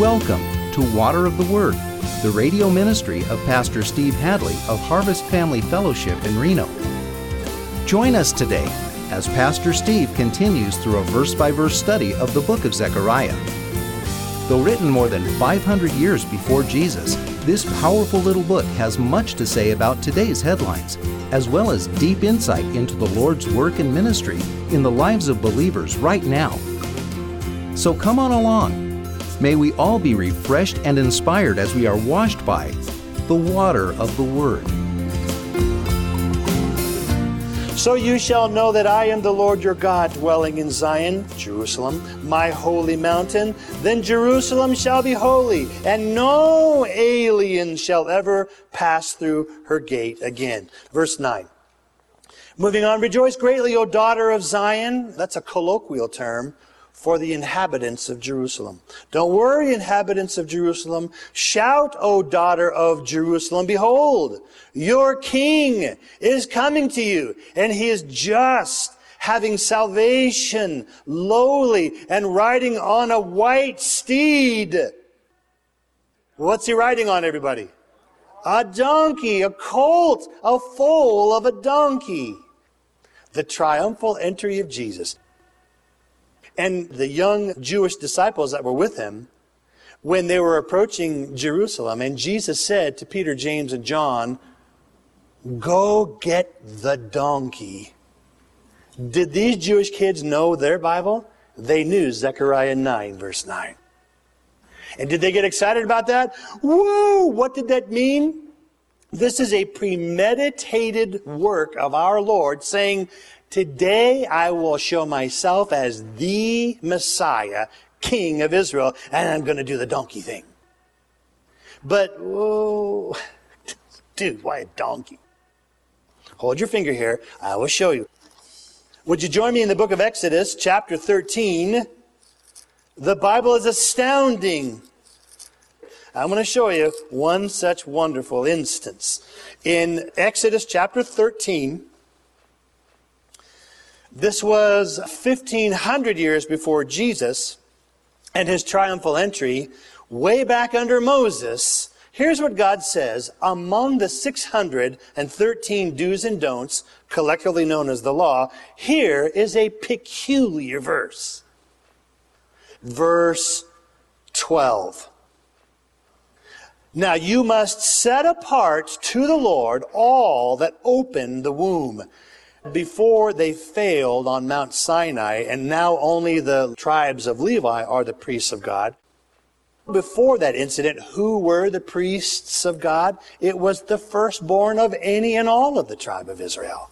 Welcome to Water of the Word, the radio ministry of Pastor Steve Hadley of Harvest Family Fellowship in Reno. Join us today as Pastor Steve continues through a verse-by-verse study of the book of Zechariah. Though written more than 500 years before Jesus, this powerful little book has much to say about today's headlines, as well as deep insight into the Lord's work and ministry in the lives of believers right now. So come on along. May we all be refreshed and inspired as we are washed by the water of the Word. So you shall know that I am the Lord your God, dwelling in Zion, Jerusalem, my holy mountain. Then Jerusalem shall be holy, and no alien shall ever pass through her gate again. Verse 9. Moving on, rejoice greatly, O daughter of Zion. That's a colloquial term for the inhabitants of Jerusalem. Don't worry, inhabitants of Jerusalem. Shout, O daughter of Jerusalem. Behold, your king is coming to you, and he is just, having salvation, lowly, and riding on a white steed. What's he riding on, everybody? A donkey, a colt, a foal of a donkey. The triumphal entry of Jesus. And the young Jewish disciples that were with him, when they were approaching Jerusalem, and Jesus said to Peter, James, and John, "Go get the donkey." Did these Jewish kids know their Bible? They knew Zechariah 9, verse 9. And did they get excited about that? Woo! What did that mean? This is a premeditated work of our Lord saying, today I will show myself as the Messiah, King of Israel, and I'm going to do the donkey thing. But, whoa, dude, why a donkey? Hold your finger here. I will show you. Would you join me in the book of Exodus, chapter 13? The Bible is astounding. I'm going to show you one such wonderful instance. In Exodus chapter 13, this was 1,500 years before Jesus and his triumphal entry, way back under Moses. Here's what God says. Among the 613 do's and don'ts, collectively known as the law, here is a peculiar verse. Verse 12. Now you must set apart to the Lord all that open the womb. Before they failed on Mount Sinai, and now only the tribes of Levi are the priests of God. Before that incident, who were the priests of God? It was the firstborn of any and all of the tribe of Israel.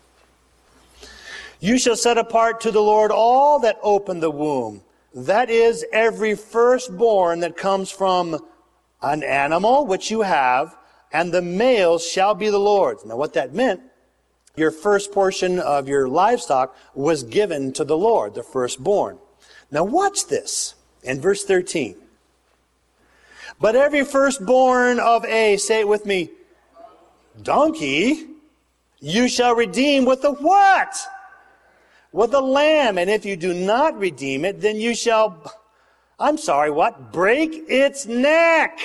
You shall set apart to the Lord all that open the womb. That is, every firstborn that comes from an animal, which you have, and the males shall be the Lord's. Now what that meant, your first portion of your livestock was given to the Lord, the firstborn. Now watch this in verse 13. But every firstborn of a, say it with me, donkey, you shall redeem with the what? With a lamb. And if you do not redeem it, then you shall, break its neck.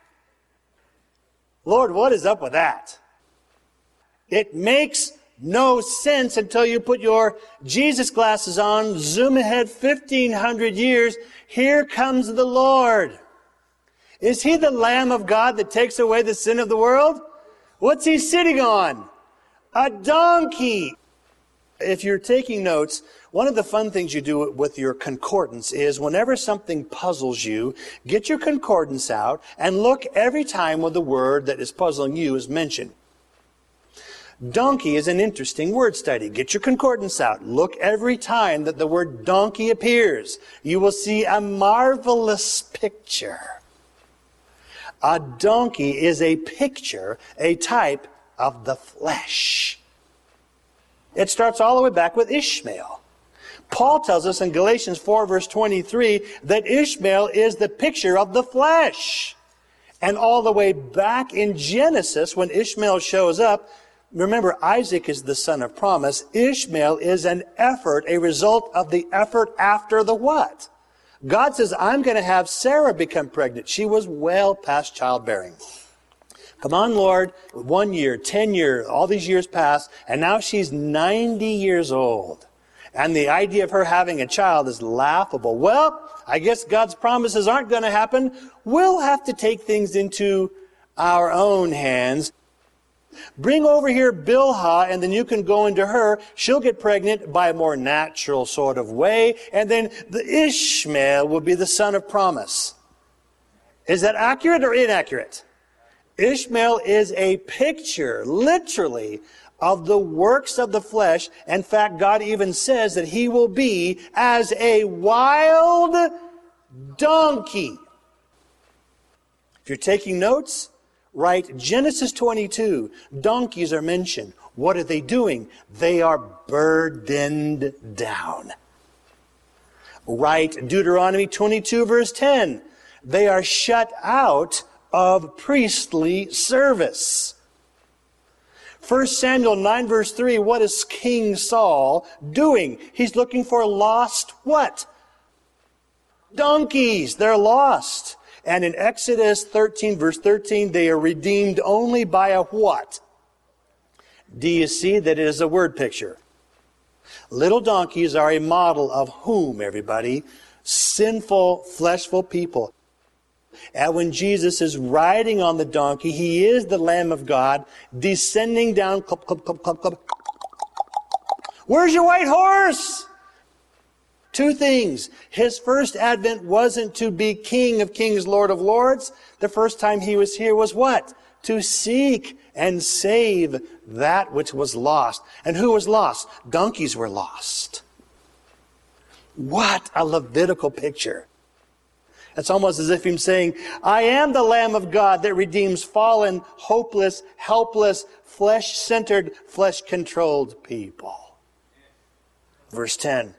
Lord, what is up with that? It makes no sense until you put your Jesus glasses on, zoom ahead 1,500 years. Here comes the Lord. Is he the Lamb of God that takes away the sin of the world? What's he sitting on? A donkey. If you're taking notes, one of the fun things you do with your concordance is whenever something puzzles you, get your concordance out and look every time when the word that is puzzling you is mentioned. Donkey is an interesting word study. Get your concordance out. Look every time that the word donkey appears. You will see a marvelous picture. A donkey is a picture, a type of the flesh. It starts all the way back with Ishmael. Paul tells us in Galatians 4 verse 23 that Ishmael is the picture of the flesh. And all the way back in Genesis, when Ishmael shows up, remember, Isaac is the son of promise. Ishmael is an effort, a result of the effort after the what? God says, I'm going to have Sarah become pregnant. She was well past childbearing. Come on, Lord. 1 year, 10 years, all these years pass, and now she's 90 years old. And the idea of her having a child is laughable. Well, I guess God's promises aren't going to happen. We'll have to take things into our own hands. Bring over here Bilhah, and then you can go into her. She'll get pregnant by a more natural sort of way, and then the Ishmael will be the son of promise. Is that accurate or inaccurate? Ishmael is a picture, literally, of the works of the flesh. In fact, God even says that he will be as a wild donkey. If you're taking notes, write Genesis 22. Donkeys are mentioned. What are they doing? They are burdened down. Write Deuteronomy 22 verse 10. They are shut out of priestly service. 1 Samuel 9 verse 3, what is King Saul doing? He's looking for lost what? Donkeys. They're lost. And in Exodus 13 verse 13, they are redeemed only by a what? Do you see that it is a word picture? Little donkeys are a model of whom, everybody? Sinful, fleshful people. And when Jesus is riding on the donkey, he is the Lamb of God, descending down. Clup, clup, clup, clup, clup. Where's your white horse? Two things. His first advent wasn't to be King of Kings, Lord of Lords. The first time he was here was what? To seek and save that which was lost. And who was lost? Donkeys were lost. What a Levitical picture. It's almost as if he's saying, I am the Lamb of God that redeems fallen, hopeless, helpless, flesh-centered, flesh-controlled people. Verse 10.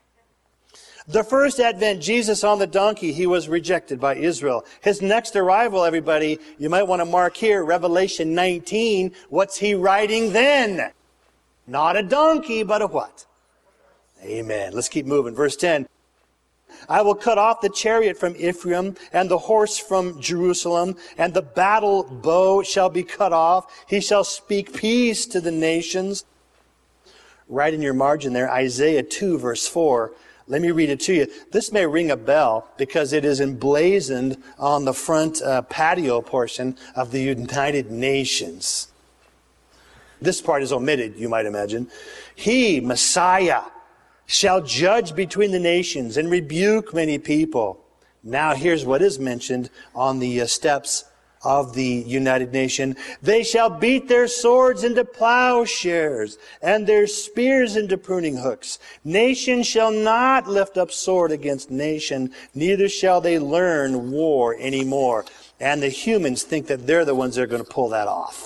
The first advent, Jesus on the donkey, he was rejected by Israel. His next arrival, everybody, you might want to mark here, Revelation 19. What's he riding then? Not a donkey, but a what? Amen. Let's keep moving. Verse 10. I will cut off the chariot from Ephraim and the horse from Jerusalem, and the battle bow shall be cut off. He shall speak peace to the nations. Right in your margin there, Isaiah 2 verse 4. Let me read it to you. This may ring a bell because it is emblazoned on the front patio portion of the United Nations. This part is omitted, you might imagine. He, Messiah, shall judge between the nations and rebuke many people. Now here's what is mentioned on the steps of the United Nation. They shall beat their swords into plowshares and their spears into pruning hooks. Nation shall not lift up sword against nation, neither shall they learn war anymore. And the humans think that they're the ones that are going to pull that off.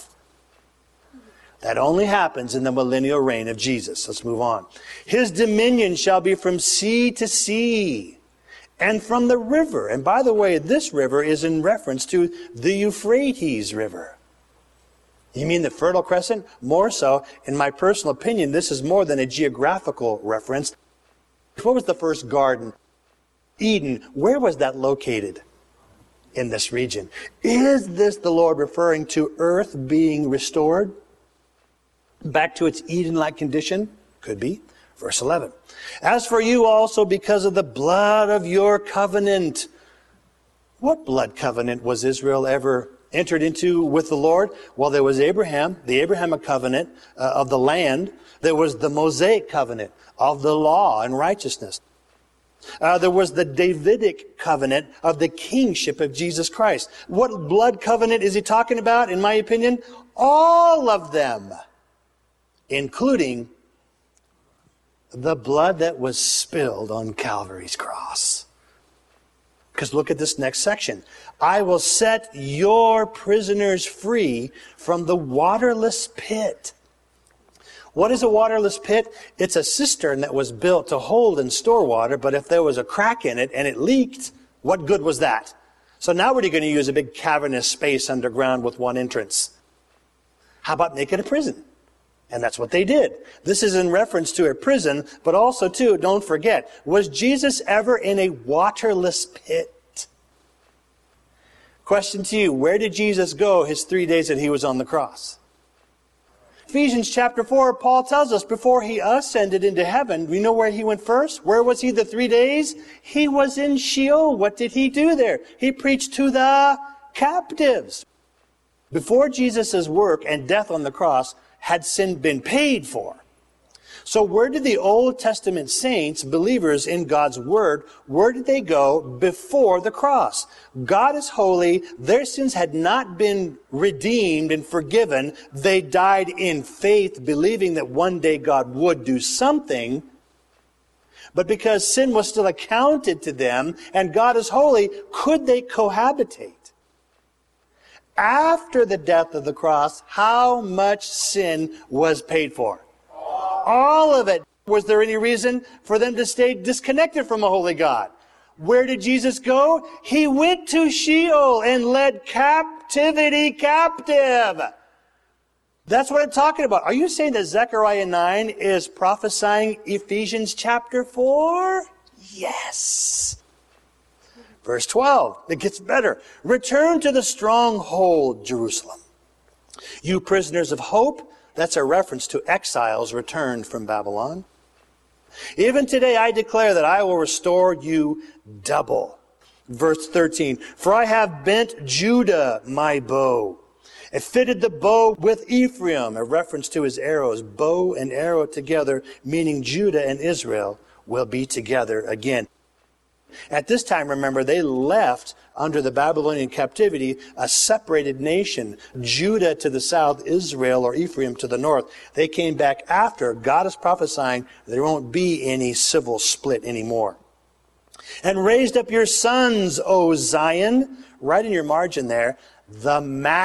That only happens in the millennial reign of Jesus. Let's move on. His dominion shall be from sea to sea and from the river. And by the way, this river is in reference to the Euphrates River. You mean the Fertile Crescent? More so. In my personal opinion, this is more than a geographical reference. What was the first garden? Eden. Where was that located? In this region. Is this the Lord referring to earth being restored back to its Eden-like condition? Could be. Verse 11. As for you also, because of the blood of your covenant. What blood covenant was Israel ever entered into with the Lord? Well, there was Abraham, the Abrahamic covenant of the land. There was the Mosaic covenant of the law and righteousness. There was the Davidic covenant of the kingship of Jesus Christ. What blood covenant is he talking about, in my opinion? All of them, including the blood that was spilled on Calvary's cross. Because look at this next section. I will set your prisoners free from the waterless pit. What is a waterless pit? It's a cistern that was built to hold and store water, but if there was a crack in it and it leaked, what good was that? So now what are you going to use? A big cavernous space underground with one entrance? How about make it a prison? And that's what they did. This is in reference to a prison, but also, too, don't forget, was Jesus ever in a waterless pit? Question to you, where did Jesus go his 3 days that he was on the cross? Ephesians chapter 4, Paul tells us before he ascended into heaven, we know where he went first? Where was he the 3 days? He was in Sheol. What did he do there? He preached to the captives. Before Jesus' work and death on the cross, had sin been paid for? So where did the Old Testament saints, believers in God's Word, where did they go before the cross? God is holy. Their sins had not been redeemed and forgiven. They died in faith, believing that one day God would do something. But because sin was still accounted to them, and God is holy, could they cohabitate? After the death of the cross, how much sin was paid for? All of it. Was there any reason for them to stay disconnected from a holy God? Where did Jesus go? He went to Sheol and led captivity captive. That's what I'm talking about. Are you saying that Zechariah 9 is prophesying Ephesians chapter 4? Yes. Verse 12, it gets better. Return to the stronghold, Jerusalem. You prisoners of hope, that's a reference to exiles returned from Babylon. Even today I declare that I will restore you double. Verse 13, for I have bent Judah my bow, and fitted the bow with Ephraim, a reference to his arrows, bow and arrow together, meaning Judah and Israel will be together again. At this time, remember, they left under the Babylonian captivity a separated nation. Judah to the south, Israel or Ephraim to the north. They came back after. God is prophesying there won't be any civil split anymore. And raised up your sons, O Zion. Right in your margin there, the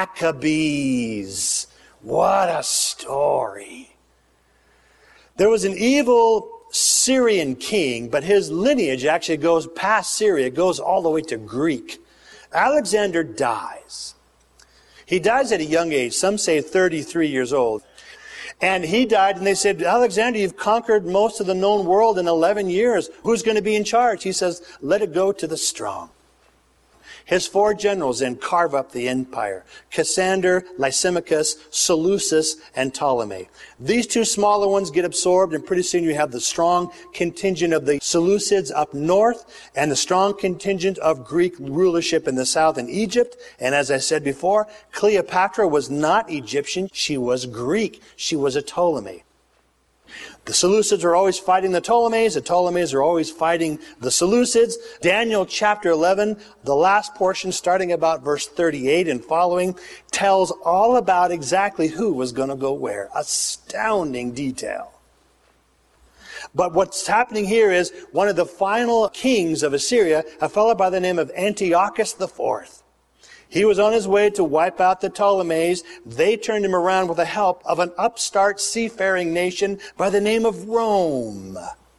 Maccabees. What a story. There was an evil Syrian king, but his lineage actually goes past Syria. It goes all the way to Greek. Alexander dies. He dies at a young age. Some say 33 years old. And he died, and they said, Alexander, you've conquered most of the known world in 11 years. Who's going to be in charge? He says, let it go to the strong. His 4 generals then carve up the empire. Cassander, Lysimachus, Seleucus, and Ptolemy. These 2 smaller ones get absorbed, and pretty soon you have the strong contingent of the Seleucids up north, and the strong contingent of Greek rulership in the south in Egypt. And as I said before, Cleopatra was not Egyptian. She was Greek. She was a Ptolemy. The Seleucids are always fighting the Ptolemies. The Ptolemies are always fighting the Seleucids. Daniel chapter 11, the last portion, starting about verse 38 and following, tells all about exactly who was going to go where. Astounding detail. But what's happening here is one of the final kings of Assyria, a fellow by the name of Antiochus IV. He was on his way to wipe out the Ptolemies. They turned him around with the help of an upstart seafaring nation by the name of Rome.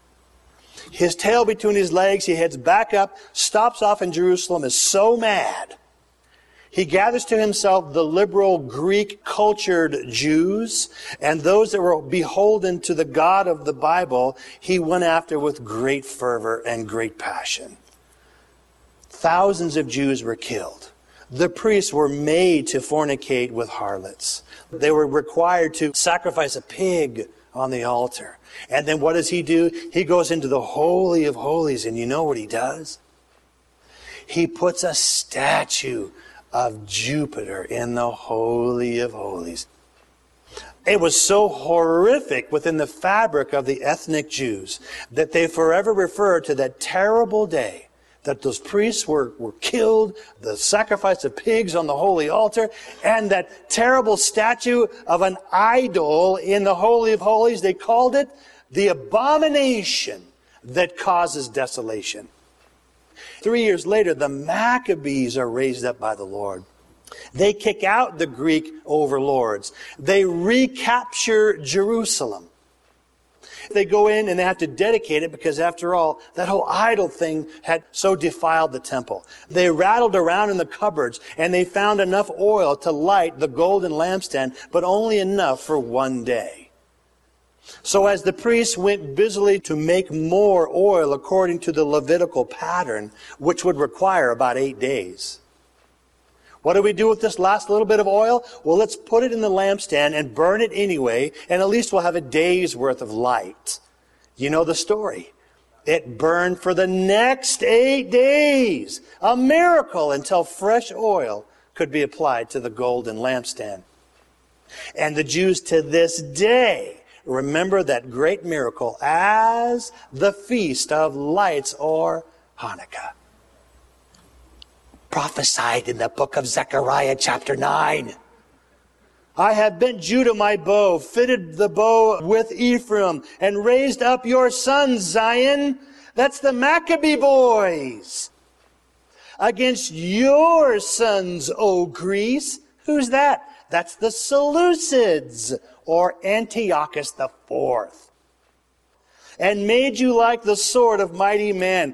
His tail between his legs, he heads back up, stops off in Jerusalem, is so mad. He gathers to himself the liberal Greek cultured Jews and those that were beholden to the God of the Bible. He went after with great fervor and great passion. Thousands of Jews were killed. The priests were made to fornicate with harlots. They were required to sacrifice a pig on the altar. And then what does he do? He goes into the Holy of Holies, and you know what he does? He puts a statue of Jupiter in the Holy of Holies. It was so horrific within the fabric of the ethnic Jews that they forever refer to that terrible day that those priests were killed, the sacrifice of pigs on the holy altar, and that terrible statue of an idol in the Holy of Holies. They called it the abomination that causes desolation. 3 years later, the Maccabees are raised up by the Lord. They kick out the Greek overlords. They recapture Jerusalem. They go in and they have to dedicate it because, after all, that whole idol thing had so defiled the temple. They rattled around in the cupboards and they found enough oil to light the golden lampstand, but only enough for one day. So as the priests went busily to make more oil according to the Levitical pattern, which would require about 8 days. What do we do with this last little bit of oil? Well, let's put it in the lampstand and burn it anyway, and at least we'll have a day's worth of light. You know the story. It burned for the next 8 days. A miracle until fresh oil could be applied to the golden lampstand. And the Jews to this day remember that great miracle as the Feast of Lights, or Hanukkah. Prophesied in the book of Zechariah chapter 9. I have bent Judah my bow, fitted the bow with Ephraim, and raised up your sons, Zion. That's the Maccabee boys. Against your sons, O Greece. Who's that? That's the Seleucids, or Antiochus IV. And made you like the sword of mighty men.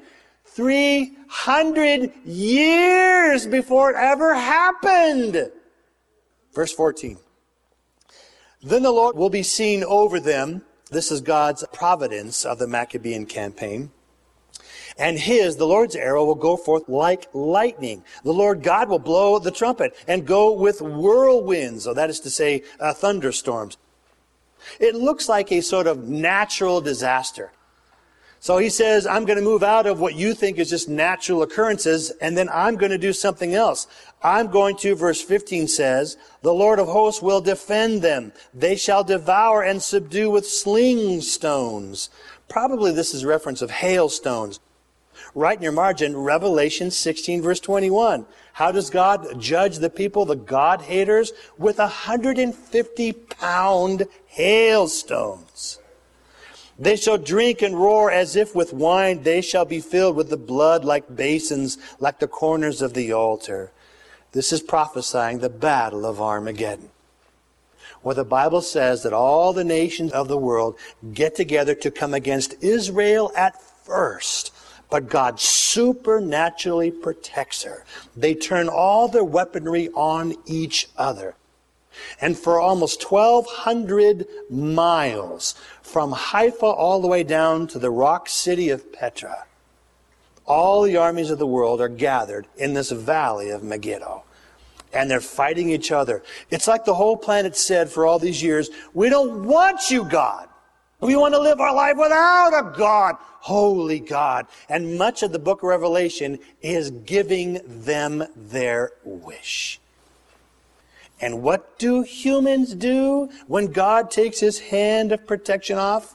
300 years before it ever happened. Verse 14. Then the Lord will be seen over them. This is God's providence of the Maccabean campaign. And the Lord's arrow will go forth like lightning. The Lord God will blow the trumpet and go with whirlwinds. So that is to say, thunderstorms. It looks like a sort of natural disaster. So he says, I'm going to move out of what you think is just natural occurrences, and then I'm going to do something else. I'm going to, verse 15 says, the Lord of hosts will defend them. They shall devour and subdue with sling stones. Probably this is reference of hailstones. Write in your margin, Revelation 16, verse 21. How does God judge the people, the God haters? With 150-pound hailstones. They shall drink and roar as if with wine. They shall be filled with the blood like basins, like the corners of the altar. This is prophesying the battle of Armageddon, where the Bible says that all the nations of the world get together to come against Israel at first. But God supernaturally protects her. They turn all their weaponry on each other. And for almost 1,200 miles, from Haifa all the way down to the rock city of Petra, all the armies of the world are gathered in this valley of Megiddo. And they're fighting each other. It's like the whole planet said for all these years, we don't want you, God. We want to live our life without a God, holy God. And much of the book of Revelation is giving them their wish. And what do humans do when God takes his hand of protection off?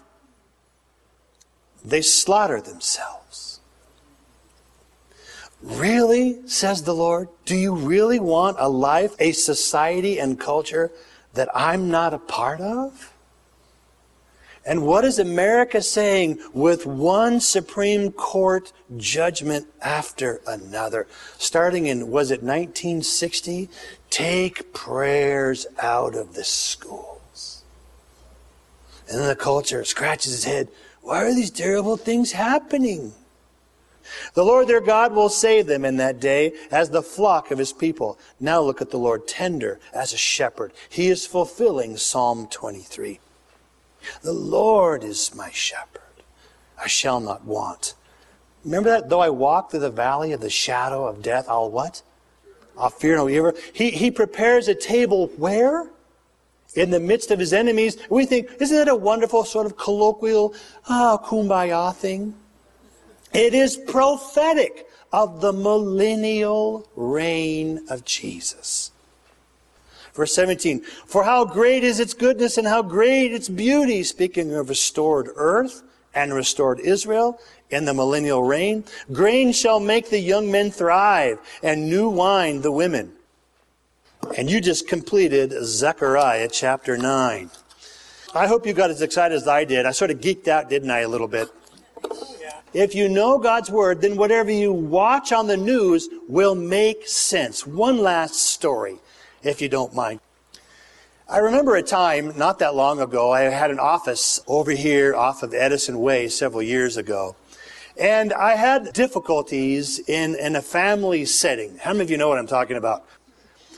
They slaughter themselves. Really, says the Lord, do you really want a life, a society and culture that I'm not a part of? And what is America saying with one Supreme Court judgment after another? Starting in, was it 1960? Take prayers out of the schools. And then the culture scratches its head. Why are these terrible things happening? The Lord their God will save them in that day as the flock of his people. Now look at the Lord, tender as a shepherd. He is fulfilling Psalm 23. The Lord is my shepherd. I shall not want. Remember that? Though I walk through the valley of the shadow of death, I'll what? I'll fear no evil. He prepares a table where? In the midst of his enemies. We think, isn't that a wonderful sort of colloquial, kumbaya thing? It is prophetic of the millennial reign of Jesus. Verse 17, for how great is its goodness and how great its beauty, speaking of restored earth and restored Israel in the millennial reign. Grain shall make the young men thrive, and new wine the women. And you just completed Zechariah chapter 9. I hope you got as excited as I did. I sort of geeked out, didn't I, a little bit? If you know God's Word, then whatever you watch on the news will make sense. One last story, if you don't mind. I remember a time, not that long ago, I had an office over here off of Edison Way several years ago. And I had difficulties in a family setting. How many of you know what I'm talking about?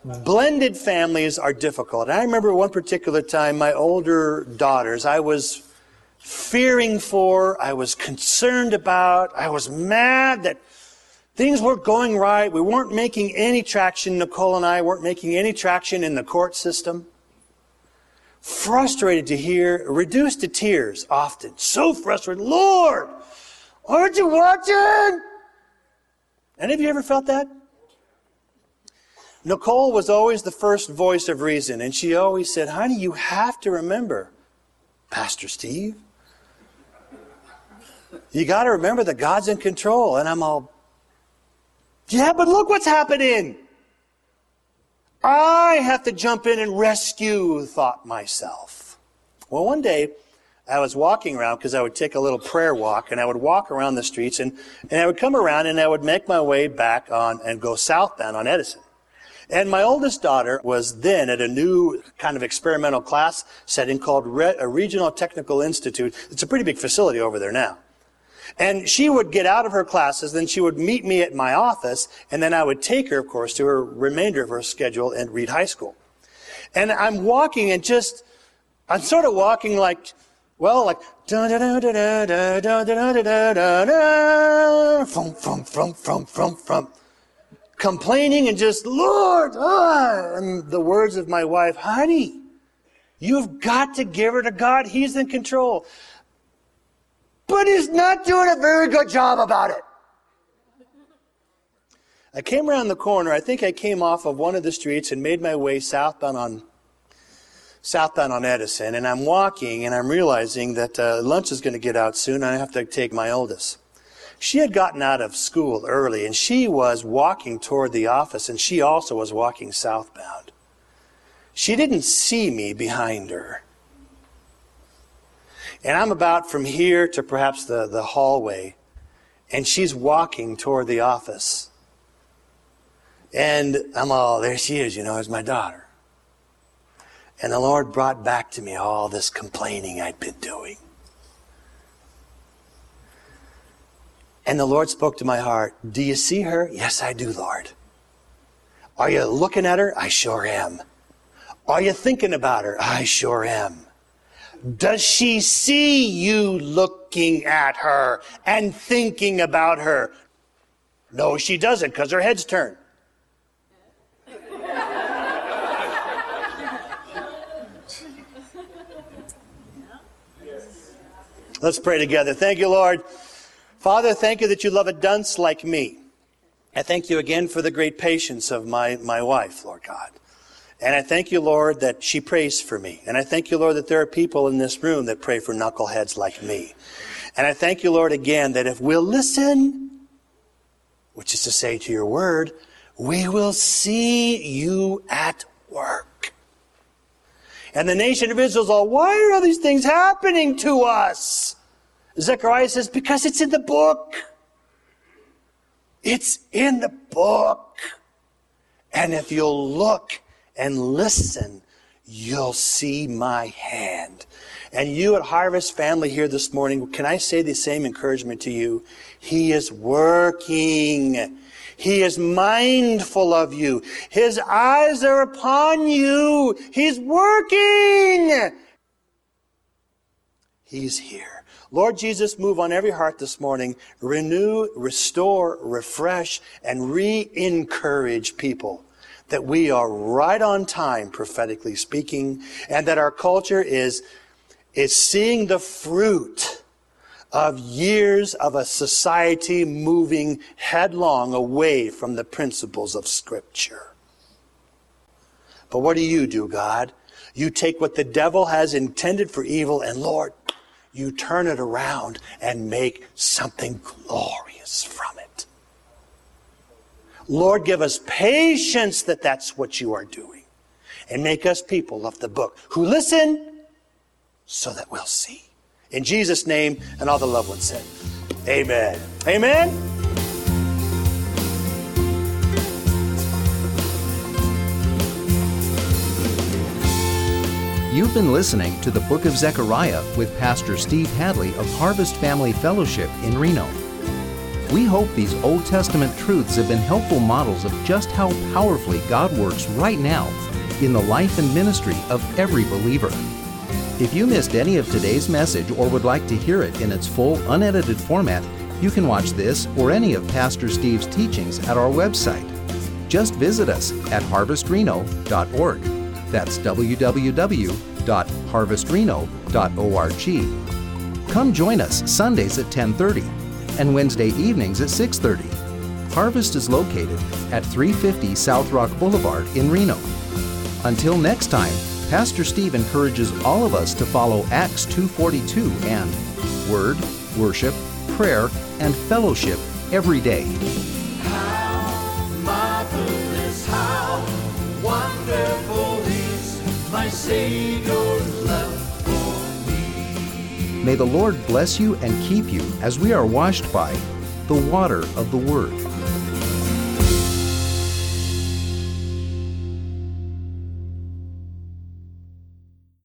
Blended families are difficult. I remember one particular time, my older daughters, I was fearing for, I was concerned about, I was mad that things weren't going right. We weren't making any traction. Nicole and I weren't making any traction in the court system. Frustrated to hear, reduced to tears often. So frustrated. Lord, aren't you watching? Any of you ever felt that? Nicole was always the first voice of reason, and she always said, honey, you have to remember, Pastor Steve, you got to remember that God's in control. And I'm all, yeah, but look what's happening. I have to jump in and rescue, thought myself. Well, one day, I was walking around because I would take a little prayer walk, and I would walk around the streets, and I would come around and I would make my way back on and go southbound on Edison. And my oldest daughter was then at a new kind of experimental class setting called a Regional Technical Institute. It's a pretty big facility over there now. And she would get out of her classes, then she would meet me at my office, and then I would take her, of course, to her remainder of her schedule and Reed High School. And I'm walking and I'm sort of walking like, well, like, from, complaining and just, Lord, and the words of my wife, honey, you've got to give her to God. He's in control. But he's not doing a very good job about it. I came around the corner. I think I came off of one of the streets and made my way southbound on Edison. And I'm walking and I'm realizing that lunch is going to get out soon. And I have to take my oldest. She had gotten out of school early, and she was walking toward the office, and she also was walking southbound. She didn't see me behind her. And I'm about from here to perhaps the hallway, and she's walking toward the office. And I'm all, there she is, as my daughter. And the Lord brought back to me all this complaining I'd been doing. And the Lord spoke to my heart, do you see her? Yes, I do, Lord. Are you looking at her? I sure am. Are you thinking about her? I sure am. Does she see you looking at her and thinking about her? No, she doesn't, because her head's turned. Let's pray together. Thank you, Lord. Father, thank you that you love a dunce like me. I thank you again for the great patience of my wife, Lord God. And I thank you, Lord, that she prays for me. And I thank you, Lord, that there are people in this room that pray for knuckleheads like me. And I thank you, Lord, again, that if we'll listen, which is to say to your word, we will see you at work. And the nation of Israel's all, why are all these things happening to us? Zechariah says, because it's in the book. It's in the book. And if you'll look and listen, you'll see my hand. And you at Harvest Family here this morning, can I say the same encouragement to you? He is working. He is mindful of you. His eyes are upon you. He's working. He's here. Lord Jesus, move on every heart this morning. Renew, restore, refresh, and re-encourage people that we are right on time, prophetically speaking, and that our culture is seeing the fruit of years of a society moving headlong away from the principles of Scripture. But what do, God? You take what the devil has intended for evil, and Lord, you turn it around and make something glorious from it. Lord, give us patience that that's what you are doing. And make us people of the book who listen so that we'll see. In Jesus' name, and all the loved ones said, amen. Amen. You've been listening to the Book of Zechariah with Pastor Steve Hadley of Harvest Family Fellowship in Reno. We hope these Old Testament truths have been helpful models of just how powerfully God works right now in the life and ministry of every believer. If you missed any of today's message or would like to hear it in its full, unedited format, you can watch this or any of Pastor Steve's teachings at our website. Just visit us at harvestreno.org. That's www.harvestreno.org. Come join us Sundays at 10:30 and Wednesday evenings at 6:30. Harvest is located at 350 South Rock Boulevard in Reno. Until next time, Pastor Steve encourages all of us to follow Acts 2:42 and Word, Worship, Prayer, and Fellowship every day. How marvelous, how wonderful is my Savior's love for me. May the Lord bless you and keep you as we are washed by the water of the Word.